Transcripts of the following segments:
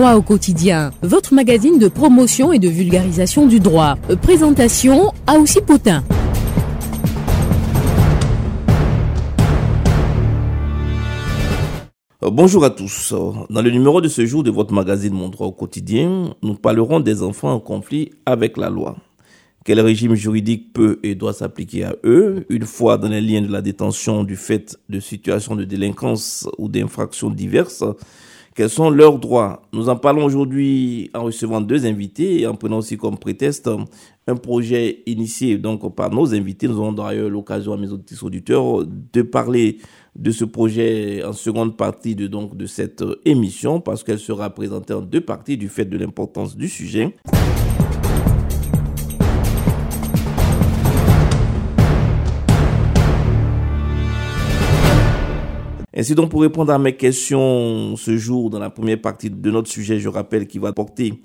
droit au quotidien, votre magazine de promotion et de vulgarisation du droit. Présentation Aoussi Potin. Bonjour à tous. Dans le numéro de ce jour de votre magazine Mon droit au quotidien, nous parlerons des enfants en conflit avec la loi. Quel régime juridique peut et doit s'appliquer à eux une fois dans les liens de la détention du fait de situations de délinquance ou d'infractions diverses? Quels sont leurs droits? Nous en parlons aujourd'hui en recevant deux invités et en prenant aussi comme prétexte un projet initié donc par nos invités. Nous aurons d'ailleurs l'occasion à mes auditeurs de parler de ce projet en seconde partie de cette émission parce qu'elle sera présentée en deux parties du fait de l'importance du sujet. Ainsi donc, pour répondre à mes questions ce jour, dans la première partie de notre sujet, je rappelle qu'il va porter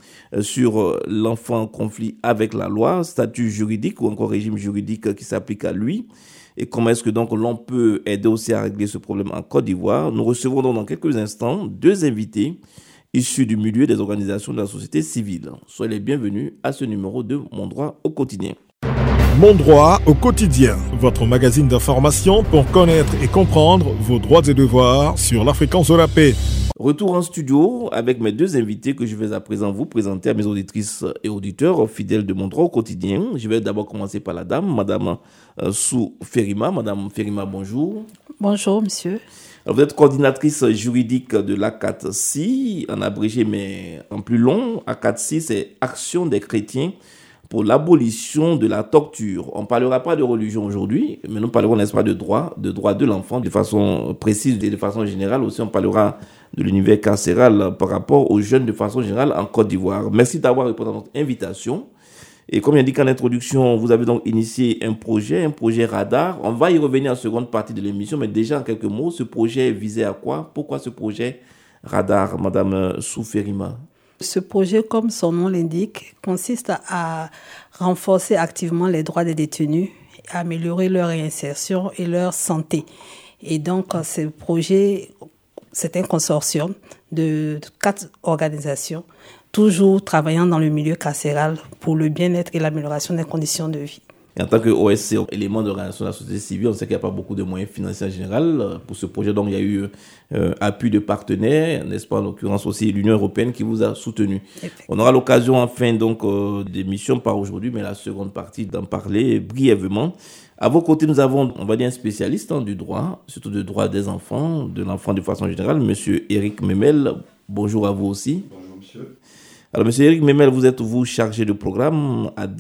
sur l'enfant en conflit avec la loi, statut juridique ou encore régime juridique qui s'applique à lui, et comment est-ce que donc l'on peut aider aussi à régler ce problème en Côte d'Ivoire. Nous recevrons donc dans quelques instants deux invités issus du milieu des organisations de la société civile. Soyez les bienvenus à ce numéro de Mon droit au quotidien. Mon droit au quotidien, votre magazine d'information pour connaître et comprendre vos droits et devoirs sur la fréquence de la paix. Retour en studio avec mes deux invités que je vais à présent vous présenter à mes auditrices et auditeurs fidèles de Mon droit au quotidien. Je vais d'abord commencer par la dame, Madame Sou Ferima. Madame Ferima, bonjour. Bonjour, monsieur. Alors, vous êtes coordinatrice juridique de l'ACATSI, en abrégé mais en plus long. ACATSI, c'est Action des chrétiens pour l'abolition de la torture. On ne parlera pas de religion aujourd'hui, mais nous parlerons, n'est-ce pas, de droit de l'enfant de façon précise et de façon générale. Aussi, on parlera de l'univers carcéral par rapport aux jeunes de façon générale en Côte d'Ivoire. Merci d'avoir répondu à notre invitation. Et comme indiqué en introduction, vous avez donc initié un projet radar. On va y revenir en seconde partie de l'émission, mais déjà en quelques mots, ce projet visait à quoi? Pourquoi ce projet radar, Madame Souferima? Ce projet, comme son nom l'indique, consiste à renforcer activement les droits des détenus, à améliorer leur réinsertion et leur santé. Et donc, ce projet, c'est un consortium de 4 organisations, toujours travaillant dans le milieu carcéral pour le bien-être et l'amélioration des conditions de vie. Et en tant que OSC, élément d'organisation de la société civile, on sait qu'il n'y a pas beaucoup de moyens financiers en général pour ce projet. Donc, il y a eu appui de partenaires, n'est-ce pas, en l'occurrence aussi l'Union européenne qui vous a soutenu. On aura l'occasion enfin donc d'émission par aujourd'hui, mais la seconde partie d'en parler brièvement. À vos côtés, nous avons, on va dire, un spécialiste du droit, surtout du droit des enfants, de l'enfant de façon générale, Monsieur Éric Memel. Bonjour à vous aussi. Bonjour, monsieur. Alors, Monsieur Éric Memel, vous êtes chargé de programme à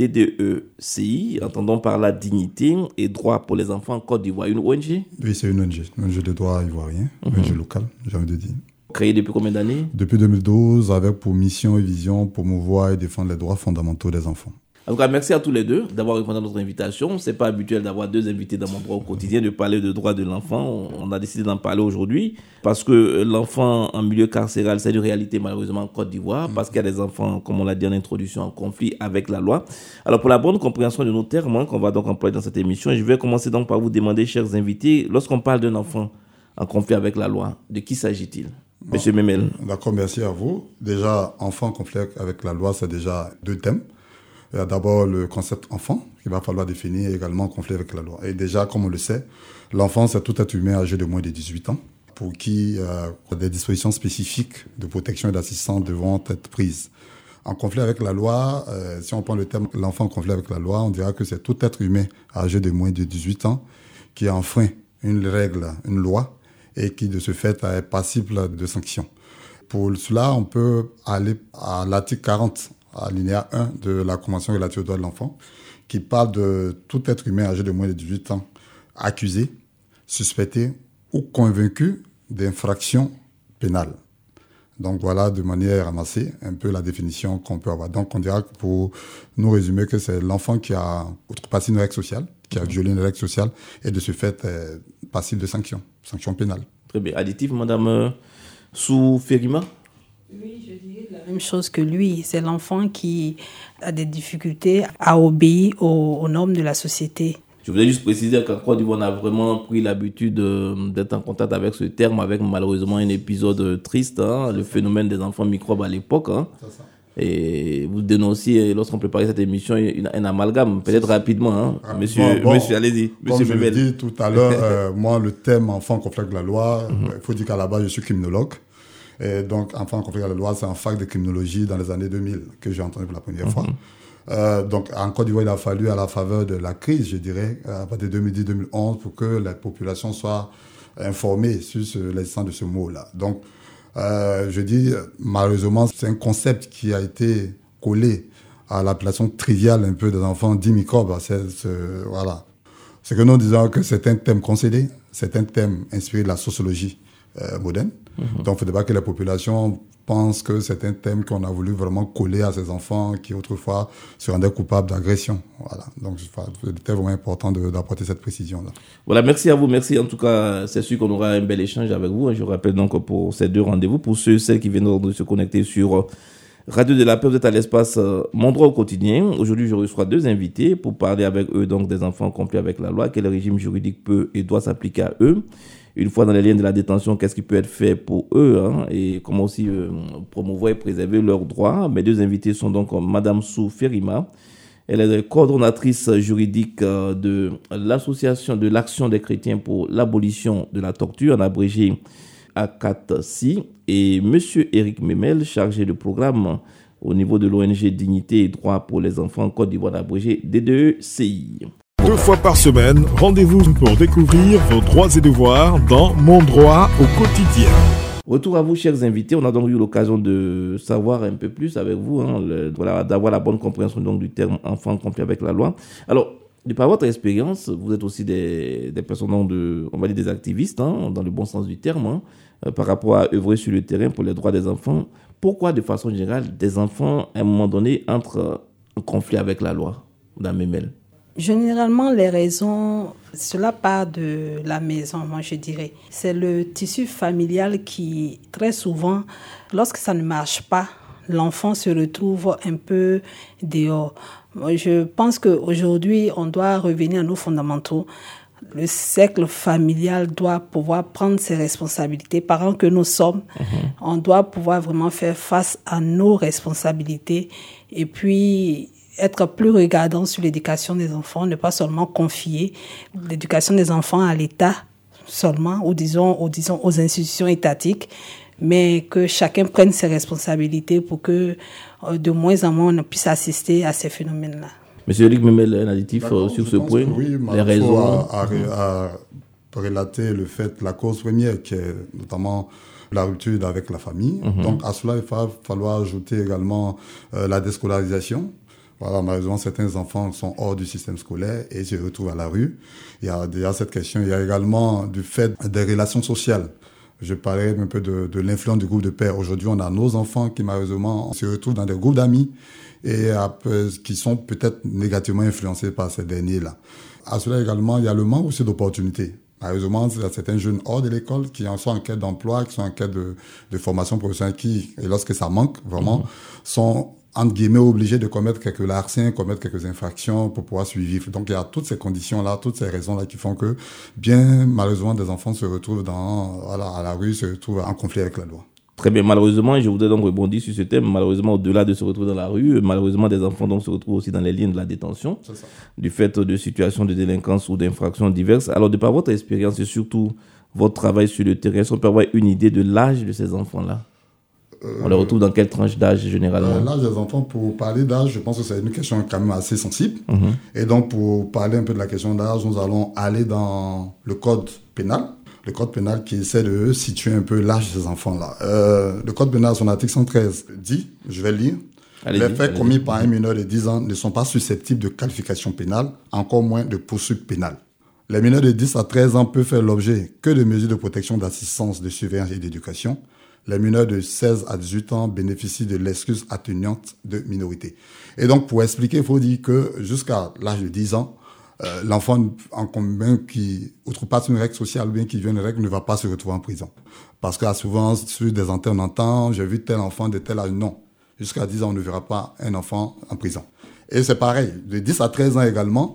DDECI, entendons par la dignité et droit pour les enfants en Côte d'Ivoire, une ONG? Oui, c'est une ONG de droit ivoirien, une ONG locale, j'ai envie de dire. Créée depuis combien d'années? Depuis 2012, avec pour mission et vision promouvoir et défendre les droits fondamentaux des enfants. En tout cas, merci à tous les deux d'avoir répondu à notre invitation. C'est pas habituel d'avoir deux invités dans Mon droit au quotidien, de parler de droits de l'enfant. On a décidé d'en parler aujourd'hui parce que l'enfant en milieu carcéral, c'est une réalité malheureusement en Côte d'Ivoire, parce qu'il y a des enfants, comme on l'a dit en introduction, en conflit avec la loi. Alors, pour la bonne compréhension de nos termes qu'on va donc employer dans cette émission, je vais commencer donc par vous demander, chers invités, lorsqu'on parle d'un enfant en conflit avec la loi, de qui s'agit-il? Monsieur Memel. D'accord, merci à vous. Déjà, enfant en conflit avec la loi, c'est déjà 2 thèmes. Il y a d'abord le concept enfant, qu'il va falloir définir, également en conflit avec la loi. Et déjà, comme on le sait, l'enfant, c'est tout être humain âgé de moins de 18 ans, pour qui des dispositions spécifiques de protection et d'assistance devront être prises. En conflit avec la loi, si on prend le terme l'enfant en conflit avec la loi, on dira que c'est tout être humain âgé de moins de 18 ans qui enfreint une règle, une loi, et qui de ce fait est passible de sanctions. Pour cela, on peut aller à l'article 40, alinéa 1 de la Convention relative aux droits de l'enfant, qui parle de tout être humain âgé de moins de 18 ans accusé, suspecté ou convaincu d'infraction pénale. Donc voilà, de manière ramassée, un peu la définition qu'on peut avoir. Donc on dira que pour nous résumer que c'est l'enfant qui a outrepassé une règle sociale, qui a violé une règle sociale et de ce fait est passible de sanctions pénales. Très bien. Additif, Madame Souferima? Oui, je dirais la même chose que lui. C'est l'enfant qui a des difficultés à obéir aux normes de la société. Je voulais juste préciser qu'en Côte d'Ivoire, on a vraiment pris l'habitude d'être en contact avec ce terme, avec malheureusement un épisode triste, le phénomène des enfants microbes à l'époque. C'est ça. Et vous dénonciez, lorsqu'on préparait cette émission, un amalgame, peut-être rapidement. Monsieur, allez-y. Comme je l'ai dit tout à l'heure, moi, le thème enfant conflit avec la loi, il faut dire qu'à la base, je suis criminologue. Et donc, enfant conflit avec la loi, c'est un fac de criminologie dans les années 2000 que j'ai entendu pour la première fois. Donc, en Côte d'Ivoire, il a fallu, à la faveur de la crise, je dirais, à partir de 2010-2011, pour que la population soit informée sur l'existence de ce mot-là. Donc, je dis, malheureusement, c'est un concept qui a été collé à l'appellation triviale un peu des enfants dits microbes. Voilà. C'est que nous disons que c'est un thème concédé, c'est un thème inspiré de la sociologie moderne. Donc, il ne faudrait pas que la population pense que c'est un thème qu'on a voulu vraiment coller à ces enfants qui, autrefois, se rendaient coupables d'agression. Voilà. Donc, c'était vraiment important d'apporter cette précision-là. Voilà, merci à vous. Merci. En tout cas, c'est sûr qu'on aura un bel échange avec vous. Je rappelle donc pour ces 2 rendez-vous, pour celles qui viennent de se connecter sur Radio de la Paix, vous êtes à l'espace Mon droit au quotidien. Aujourd'hui, je reçois 2 invités pour parler avec eux donc des enfants accomplis avec la loi, quel régime juridique peut et doit s'appliquer à eux. Une fois dans les liens de la détention, qu'est-ce qui peut être fait pour eux et comment aussi promouvoir et préserver leurs droits. Mes 2 invités sont donc Madame Sou Ferima. Elle est coordonnatrice juridique de l'association de l'Action des chrétiens pour l'abolition de la torture, en abrégé ACATSI, et Monsieur Éric Memel, chargé de programme au niveau de l'ONG Dignité et Droits pour les enfants en Côte d'Ivoire, abrégé DDECI. 2 fois par semaine, rendez-vous pour découvrir vos droits et devoirs dans Mon droit au quotidien. Retour à vous, chers invités. On a donc eu l'occasion de savoir un peu plus avec vous, d'avoir la bonne compréhension donc, du terme enfant accompli avec la loi. Alors, de par votre expérience, vous êtes aussi des personnes, on va dire des activistes, dans le bon sens du terme, par rapport à œuvrer sur le terrain pour les droits des enfants. Pourquoi, de façon générale, des enfants, à un moment donné, entrent en conflit avec la loi, Mme Memel? Généralement, les raisons, cela part de la maison, moi je dirais. C'est le tissu familial qui, très souvent, lorsque ça ne marche pas, l'enfant se retrouve un peu dehors. Je pense qu'aujourd'hui, on doit revenir à nos fondamentaux. Le cercle familial doit pouvoir prendre ses responsabilités. Parents que nous sommes, on doit pouvoir vraiment faire face à nos responsabilités et puis être plus regardant sur l'éducation des enfants, ne pas seulement confier l'éducation des enfants à l'État seulement, ou disons aux institutions étatiques, mais que chacun prenne ses responsabilités pour que de moins en moins on puisse assister à ces phénomènes-là. Monsieur Éric Memel, un additif sur ce point, les raisons. À relater le fait, la cause première qui est notamment la rupture avec la famille. Donc à cela, il va falloir ajouter également la déscolarisation. Voilà, malheureusement, certains enfants sont hors du système scolaire et se retrouvent à la rue. Il y a déjà cette question. Il y a également du fait des relations sociales. Je parlais un peu de l'influence du groupe de pères. Aujourd'hui, on a nos enfants qui, malheureusement, se retrouvent dans des groupes d'amis et qui sont peut-être négativement influencés par ces derniers-là. À cela également, il y a le manque aussi d'opportunités. Malheureusement, il y a certains jeunes hors de l'école qui sont en quête d'emploi, qui sont en quête de formation professionnelle, et lorsque ça manque, vraiment, sont entre guillemets, obligés de commettre quelques larcins, commettre quelques infractions pour pouvoir survivre. Donc, il y a toutes ces conditions-là, toutes ces raisons-là qui font que, bien malheureusement, des enfants se retrouvent à la rue, se retrouvent en conflit avec la loi. Très bien. Malheureusement, je voudrais donc rebondir sur ce thème. Malheureusement, au-delà de se retrouver dans la rue, malheureusement, des enfants donc se retrouvent aussi dans les lignes de la détention. C'est ça. Du fait de situations de délinquance ou d'infractions diverses. Alors, de par votre expérience et surtout votre travail sur le terrain, est-ce qu'on peut avoir une idée de l'âge de ces enfants-là? On les retrouve dans quelle tranche d'âge généralement? L'âge des enfants, pour parler d'âge, je pense que c'est une question quand même assez sensible. Et donc, pour parler un peu de la question d'âge, nous allons aller dans le code pénal. Le code pénal qui essaie de situer un peu l'âge de ces enfants-là. Le code pénal, son article 113 dit, je vais le lire, les faits commis par un mineur de 10 ans ne sont pas susceptibles de qualification pénale, encore moins de poursuite pénale. Les mineurs de 10 à 13 ans peuvent faire l'objet que de mesures de protection, d'assistance, de surveillance et d'éducation. Les mineurs de 16 à 18 ans bénéficient de l'excuse atténuante de minorité. Et donc, pour expliquer, il faut dire que jusqu'à l'âge de 10 ans, l'enfant en commun qui outrepasse une règle sociale ou bien qui vient une règle ne va pas se retrouver en prison. Parce que souvent, sur des antennes, on entend, j'ai vu tel enfant de tel âge. Non. Jusqu'à 10 ans, on ne verra pas un enfant en prison. Et c'est pareil. De 10 à 13 ans également,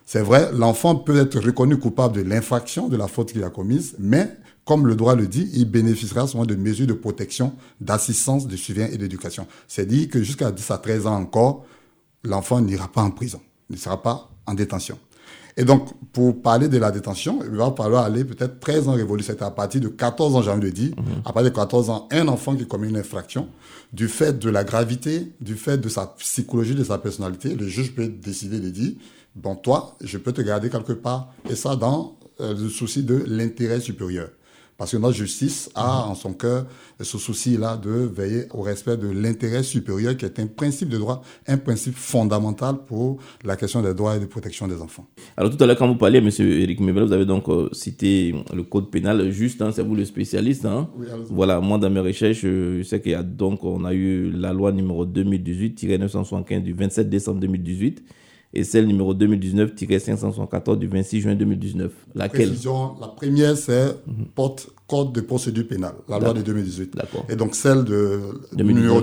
C'est vrai, l'enfant peut être reconnu coupable de l'infraction, de la faute qu'il a commise, mais, comme le droit le dit, il bénéficiera souvent de mesures de protection, d'assistance, de suivi et d'éducation. C'est-à-dire que jusqu'à 10 à 13 ans encore, l'enfant n'ira pas en prison, ne sera pas en détention. Et donc, pour parler de la détention, il va falloir aller peut-être 13 ans révolus. C'est à partir de 14 ans, j'ai envie de dire. À partir de 14 ans, un enfant qui commet une infraction, du fait de la gravité, du fait de sa psychologie, de sa personnalité, le juge peut décider de dire, bon, toi, je peux te garder quelque part. Et ça, dans le souci de l'intérêt supérieur. Parce que notre justice a en son cœur ce souci-là de veiller au respect de l'intérêt supérieur, qui est un principe de droit, un principe fondamental pour la question des droits et de protection des enfants. Alors tout à l'heure, quand vous parliez, M. Éric Mebel, vous avez donc cité le code pénal juste, hein, c'est vous le spécialiste. Hein. Oui, voilà, moi dans mes recherches, je sais qu'il y a donc, on a eu la loi numéro 2018-975 du 27 décembre 2018. Et celle numéro 2019-574 du 26 juin 2019. Laquelle? Précision, la première, c'est Code de procédure pénale, la loi de 2018. D'accord. Et donc celle de numéro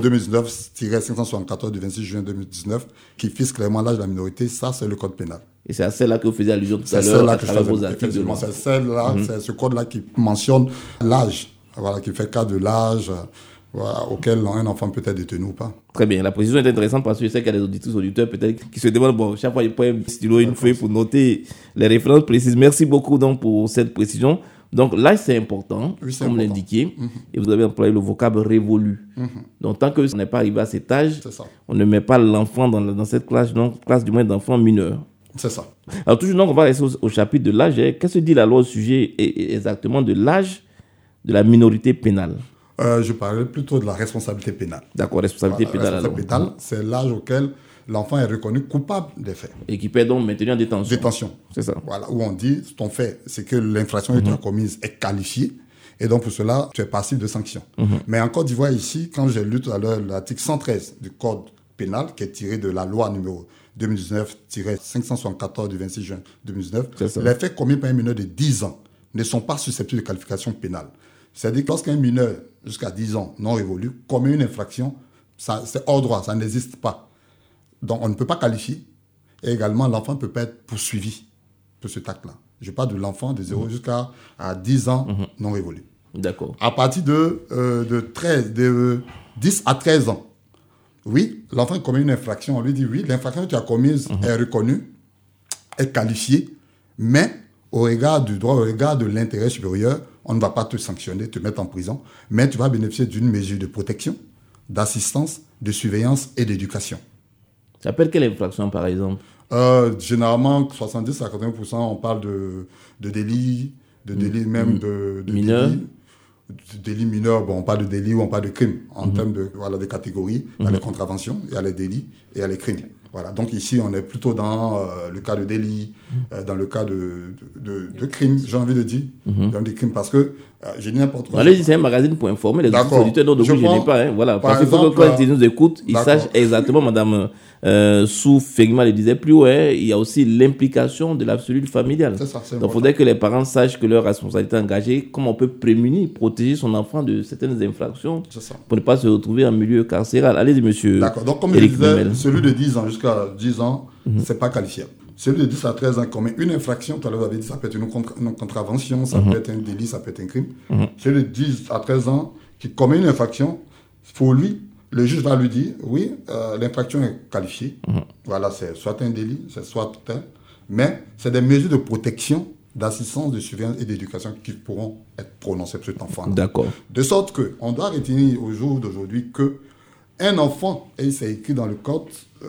2019-574 du 26 juin 2019, qui fixe clairement l'âge de la minorité, ça c'est le code pénal. Et c'est à celle-là que vous faisiez allusion tout à l'heure à travers vos articles de loi. C'est celle-là, c'est ce code-là qui mentionne l'âge, voilà, qui fait cas de l'âge, voilà, auquel un enfant peut être détenu ou pas. Très bien. La précision est intéressante parce que je sais qu'il y a des auditeurs peut-être qui se demandent, bon, chaque fois il prend un stylo, une feuille pour noter les références précises. Merci beaucoup donc pour cette précision. Donc l'âge c'est important, oui, comme l'indiquait, et vous avez employé le vocable révolu. Donc tant que ça n'est pas arrivé à cet âge, on ne met pas l'enfant dans cette classe, donc classe du moins d'enfants mineurs. C'est ça. Alors toujours donc on va rester au chapitre de l'âge. Qu'est-ce que dit la loi au sujet exactement de l'âge de la minorité pénale? Je parlais plutôt de la responsabilité pénale. D'accord, responsabilité pénale. La responsabilité pénale, c'est l'âge auquel l'enfant est reconnu coupable des faits. Et qui peut donc maintenir en détention. Détention. C'est ça. Voilà, où on dit, ton fait, c'est que l'infraction que tu as commise est qualifiée, et donc pour cela, tu es passible de sanctions. Mais en Côte d'Ivoire, ici, quand j'ai lu tout à l'heure l'article 113 du Code pénal, qui est tiré de la loi numéro 2019-574 du 26 juin 2019, les faits commis par un mineur de 10 ans ne sont pas susceptibles de qualification pénale. C'est-à-dire que lorsqu'un mineur, jusqu'à 10 ans, non révolu, commet une infraction, ça, c'est hors droit, ça n'existe pas. Donc, on ne peut pas qualifier. Et également, l'enfant ne peut pas être poursuivi pour cet acte-là. Je parle de l'enfant de 0 jusqu'à 10 ans non révolu. D'accord. À partir de 10 à 13 ans, oui, l'enfant commet une infraction. On lui dit, oui, l'infraction que tu as commise est reconnue, est qualifiée, mais au regard du droit, au regard de l'intérêt supérieur, on ne va pas te sanctionner, te mettre en prison, mais tu vas bénéficier d'une mesure de protection, d'assistance, de surveillance et d'éducation. Ça s'appelle quelle infraction, par exemple? Généralement, 70 à 80%, on parle de délits, même de mineurs. Délits mineurs, bon, on parle de délits ou on parle de crimes. En termes de catégories, il y a les contraventions, il y a les délits et il y a les crimes. Voilà, donc ici, on est plutôt dans le cas de délit, dans le cas de crime, j'ai envie de dire, dans des crimes, parce que j'ai dit n'importe quoi. Allez, c'est un magazine pour informer les auditeurs, donc je n'ai pas, hein, voilà, parce qu'il faut que quand ils nous écoutent, ils sachent exactement, Madame Sou Fegma le disait plus haut, il y a aussi l'implication de la cellule familiale. C'est ça, donc il faudrait que les parents sachent que leur responsabilité est engagée, comment on peut prémunir, protéger son enfant de certaines infractions pour ne pas se retrouver en milieu carcéral. Allez-y, monsieur. D'accord, donc comme je disais, celui de 10 ans jusqu'à 10 ans, c'est pas qualifiable. Celui de 10 à 13 ans commet une infraction, tout à l'heure vous avez dit, ça peut être une contravention, ça peut être un délit, ça peut être un crime. Celui de 10 à 13 ans qui commet une infraction, pour lui, le juge va lui dire, oui, l'infraction est qualifiée. Voilà, c'est soit un délit, c'est soit un, mais c'est des mesures de protection, d'assistance, de surveillance et d'éducation qui pourront être prononcées pour cet enfant. D'accord. De sorte qu'on doit retenir au jour d'aujourd'hui que un enfant, et c'est écrit dans le code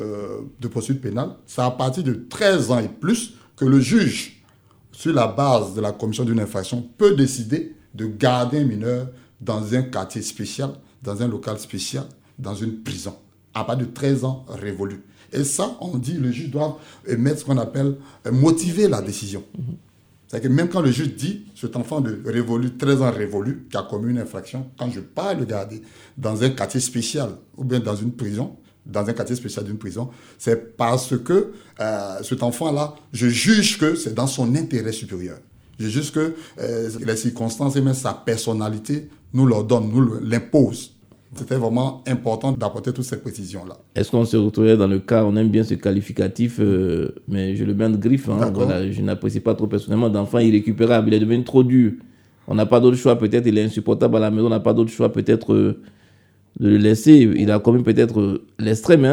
de procédure pénale, c'est à partir de 13 ans et plus que le juge, sur la base de la commission d'une infraction, peut décider de garder un mineur dans un quartier spécial, dans un local spécial, dans une prison, à partir de 13 ans révolus. Et ça, on dit, le juge doit mettre ce qu'on appelle motiver la décision. C'est-à-dire que même quand le juge dit, cet enfant de révolu, 13 ans révolu, qui a commis une infraction, quand je pars le garder dans un quartier spécial, ou bien dans une prison, dans un quartier spécial d'une prison, c'est parce que cet enfant-là, je juge que c'est dans son intérêt supérieur. Je juge que les circonstances et même sa personnalité nous l'ordonnent, nous l'imposent. C'était vraiment important d'apporter toutes ces précisions-là. Est-ce qu'on se retrouvait dans le cas, on aime bien ce qualificatif, mais je le mets de griffe, voilà, je n'apprécie pas trop personnellement, d'enfant irrécupérable, il est devenu trop dur. On n'a pas d'autre choix, peut-être il est insupportable à la maison, on n'a pas d'autre choix, peut-être de le laisser. Il a commis peut-être l'extrême,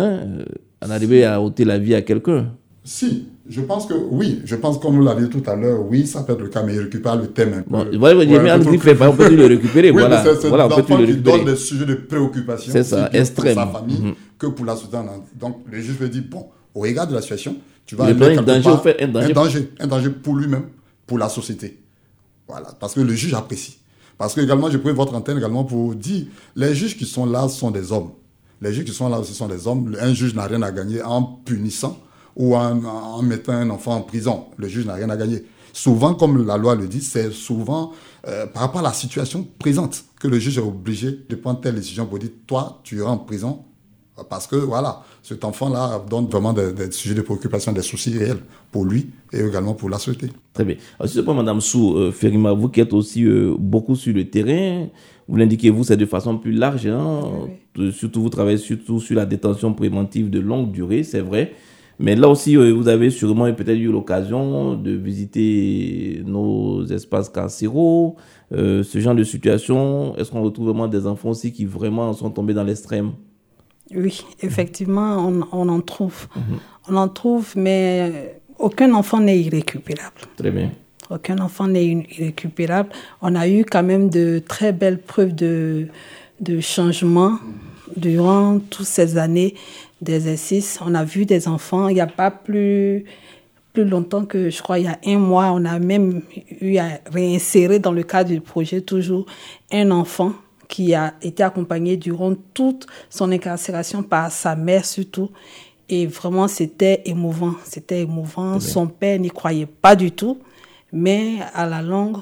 en arriver à ôter la vie à quelqu'un. Si, je pense que oui. Je pense, comme vous l'avez dit tout à l'heure, oui, ça peut être le cas, mais il récupère le thème un peu. Bon, voilà, on peut le récupérer. Oui, voilà, c'est voilà, on peut le qui récupérer. donne des sujets de préoccupation. C'est ça, extrême. Pour sa famille que pour la société. Donc, le juge lui dit, bon, au regard de la situation, tu vas aller quelque part, un danger pour lui-même, pour la société. Voilà, parce que le juge apprécie. Parce que également, je pris votre antenne également pour dire, les juges qui sont là sont des hommes. Les juges qui sont là aussi sont des hommes. Un juge n'a rien à gagner en punissant ou en mettant un enfant en prison. Le juge n'a rien à gagner. Souvent, comme la loi le dit, c'est souvent par rapport à la situation présente que le juge est obligé de prendre telle décision pour dire, toi, tu iras en prison parce que, voilà, cet enfant-là donne vraiment des sujets de préoccupation, des soucis réels pour lui et également pour la société. Très bien. Alors, si c'est pas Mme Sou Ferima, vous qui êtes aussi beaucoup sur le terrain, vous l'indiquez, vous, c'est de façon plus large. Oui. Surtout, vous travaillez surtout sur la détention préventive de longue durée, c'est vrai. Mais là aussi, vous avez sûrement peut-être eu l'occasion de visiter nos espaces carcéraux, ce genre de situation. Est-ce qu'on retrouve vraiment des enfants aussi qui vraiment sont tombés dans l'extrême? Oui, effectivement, on en trouve. On en trouve, mais aucun enfant n'est irrécupérable. Très bien. Aucun enfant n'est irrécupérable. On a eu quand même de très belles preuves de changement durant toutes ces années d'exercice. On a vu des enfants, il n'y a pas plus longtemps que, je crois, il y a 1 mois, on a même eu à réinsérer dans le cadre du projet toujours un enfant qui a été accompagné durant toute son incarcération par sa mère surtout. Et vraiment, c'était émouvant. C'était émouvant. Son père n'y croyait pas du tout. Mais à la longue,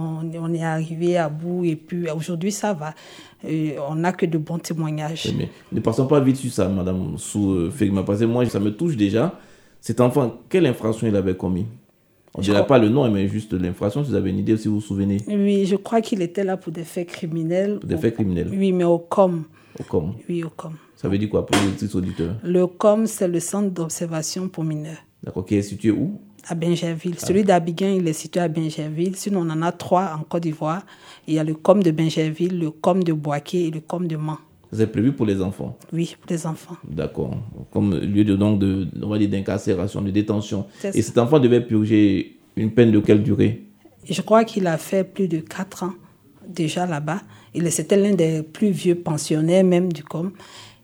on est arrivé à bout. Et puis aujourd'hui, ça va. On n'a que de bons témoignages. Ne passons pas vite sur ça, Mme Sou Ferima, parce que moi, ça me touche déjà. Cet enfant, quelle infraction il avait commis? On ne dirait pas le nom, mais juste l'infraction, si vous avez une idée, si vous vous souvenez. Oui, je crois qu'il était là pour des faits criminels. Pour des faits criminels? Oui, mais au COM. Au COM? Oui, au COM. Ça veut dire quoi pour les auditeurs? Le COM, c'est le centre d'observation pour mineurs. D'accord, qui est situé où? À Bingerville. Celui d'Abidjan, il est situé à Bingerville. Sinon, on en a 3 en Côte d'Ivoire. Il y a le COM de Bingerville, le COM de Boaké et le COM de Mans. C'est prévu pour les enfants? Oui, pour les enfants. D'accord. Comme lieu on va dire, d'incarcération, de détention. C'est et ça. Cet enfant devait purger une peine de quelle durée? Je crois qu'il a fait plus de 4 ans déjà là-bas. C'était l'un des plus vieux pensionnaires même du COM.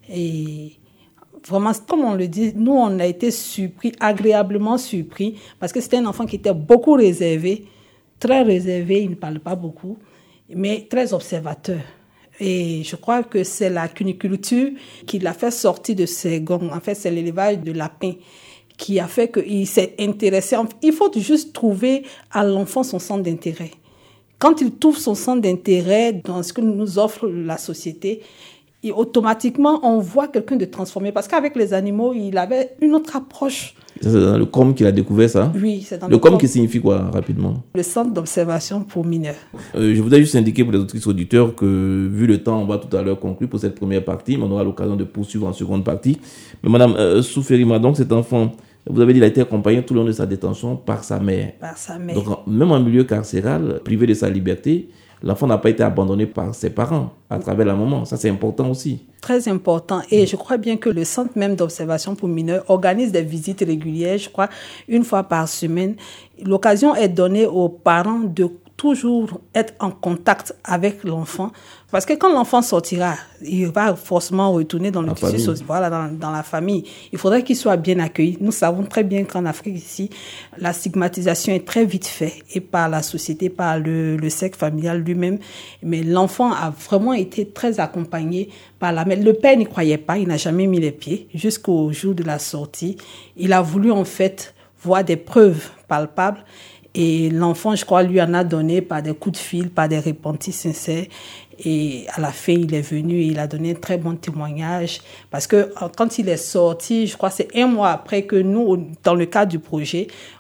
Et vraiment, comme on le dit, nous, on a été surpris, agréablement surpris, parce que c'était un enfant qui était beaucoup réservé, très réservé, il ne parlait pas beaucoup, mais très observateur. Et je crois que c'est la cuniculture qui l'a fait sortir de ses gonds. En fait, c'est l'élevage de lapins qui a fait qu'il s'est intéressé. Il faut juste trouver à l'enfant son centre d'intérêt. Quand il trouve son centre d'intérêt dans ce que nous offre la société, et automatiquement, on voit quelqu'un de transformé. Parce qu'avec les animaux, il avait une autre approche. C'est dans le COM qu'il a découvert ça? Oui, c'est dans le COM qui signifie quoi, rapidement? Le centre d'observation pour mineurs. Je voudrais juste indiquer pour les auditrices auditeurs que, vu le temps, on va tout à l'heure conclure pour cette première partie, mais on aura l'occasion de poursuivre en seconde partie. Mais Mme Sou Ferima, donc cet enfant, vous avez dit qu'il a été accompagné tout le long de sa détention par sa mère. Par sa mère. Donc, même en milieu carcéral, privé de sa liberté, l'enfant n'a pas été abandonné par ses parents à travers la maman. Ça, c'est important aussi. Très important. Et je crois bien que le centre même d'observation pour mineurs organise des visites régulières, je crois, 1 fois par semaine. L'occasion est donnée aux parents de toujours être en contact avec l'enfant. Parce que quand l'enfant sortira, il va forcément retourner dans le tissu social, voilà, dans la famille. Il faudrait qu'il soit bien accueilli. Nous savons très bien qu'en Afrique, ici, la stigmatisation est très vite faite, et par la société, par le cercle familial lui-même. Mais l'enfant a vraiment été très accompagné par la mère. Le père n'y croyait pas, il n'a jamais mis les pieds jusqu'au jour de la sortie. Il a voulu en fait voir des preuves palpables. Et l'enfant, je crois, lui en a donné par des coups de fil, par des repentis sincères. Et à la fin, il est venu et il a donné un très bon témoignage. Parce que quand il est sorti, je crois que c'est 1 mois après que nous, dans le cadre du projet,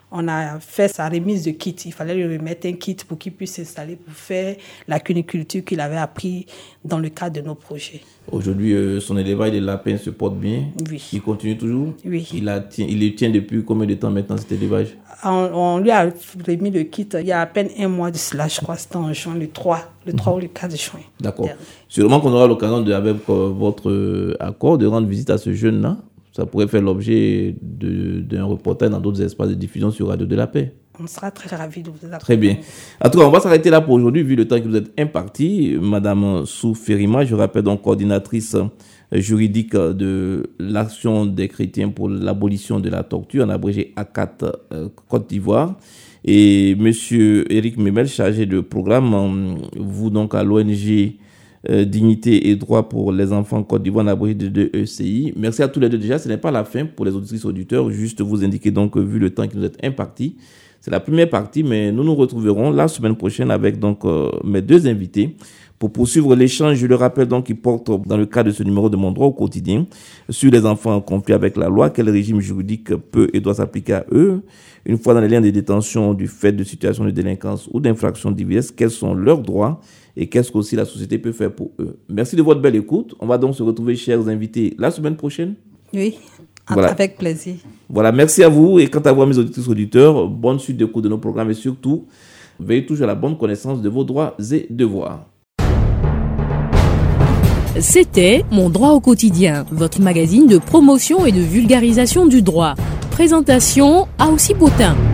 on a fait sa remise de kit. Il fallait lui remettre un kit pour qu'il puisse s'installer pour faire la cuniculture qu'il avait appris dans le cadre de nos projets. Aujourd'hui, son élevage de lapins se porte bien. Oui. Il continue toujours. Oui. Il le tient depuis combien de temps maintenant, cet élevage? On lui a remis le kit il y a à peine un mois de cela, je crois, c'était en juin, le 3 ou le 4 juin. D'accord. Sûrement qu'on aura l'occasion, avec votre accord, de rendre visite à ce jeune-là. Ça pourrait faire l'objet d'un reportage dans d'autres espaces de diffusion sur Radio de la Paix. On sera très ravis de vous accompagner. Très bien. En tout cas, on va s'arrêter là pour aujourd'hui, vu le temps que vous êtes imparti. Madame Sou Ferima, je rappelle donc coordinatrice juridique de l'Action des chrétiens pour l'abolition de la torture, en abrégé ACAT Côte d'Ivoire. Et monsieur Éric Memel, chargé de programme, vous donc à l'ONG Dignité et droit pour les enfants Côte d'Ivoire, en abrégé de ECI. Merci à tous les deux déjà. Ce n'est pas la fin pour les auditrices et auditeurs. Juste vous indiquer donc, vu le temps qui nous est imparti, c'est la première partie, mais nous nous retrouverons la semaine prochaine avec donc mes deux invités pour poursuivre l'échange. Je le rappelle donc, qui porte dans le cadre de ce numéro de Mon droit au quotidien sur les enfants en conflit avec la loi. Quel régime juridique peut et doit s'appliquer à eux une fois dans les liens de détention du fait de situations de délinquance ou d'infractions diverses? Quels sont leurs droits et qu'est-ce qu'aussi la société peut faire pour eux? Merci de votre belle écoute. On va donc se retrouver, chers invités, la semaine prochaine. Oui, voilà. Avec plaisir. Voilà, merci à vous. Et quant à vous, mes auditrices auditeurs, bonne suite d'écoute de nos programmes et surtout, veillez toujours à la bonne connaissance de vos droits et devoirs. C'était Mon droit au quotidien, votre magazine de promotion et de vulgarisation du droit. Présentation Aoussi Potin.